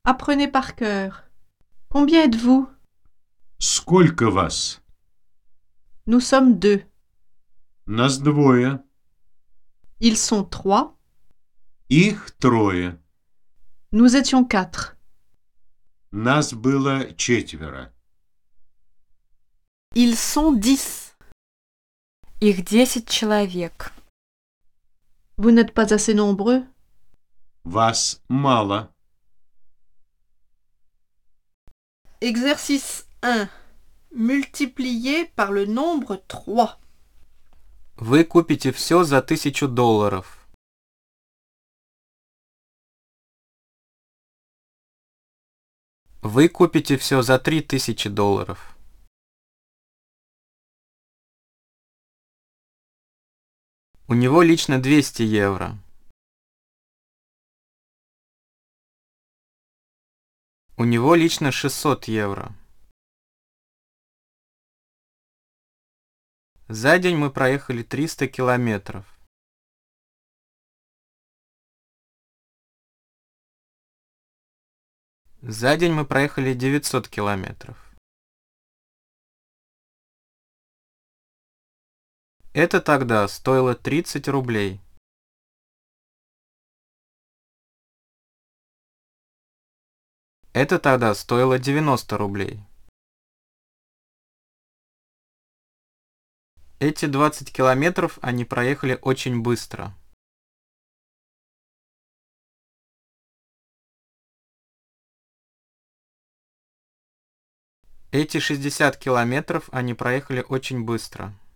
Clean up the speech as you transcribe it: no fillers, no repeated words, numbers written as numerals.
Apprenez par cœur. Combien êtes-vous? Сколько вас? Nous sommes 2. Нас двое. Ils sont 3. Их трое. Nous étions 4. Нас было 4. Ils sont 10. Их 10 человек. Vous n'êtes pas assez nombreux? Вас мало. Exercice 1. Multiplié par le nombre 3. Вы купите все за $1000. Вы купите все за $3000. У него лично 200 евро. У него лично 600 евро. За день мы проехали 300 километров. За день мы проехали 900 километров. Это тогда стоило 30 рублей. Это тогда стоило 90 рублей. Эти 20 километров они проехали очень быстро. Эти 60 километров они проехали очень быстро.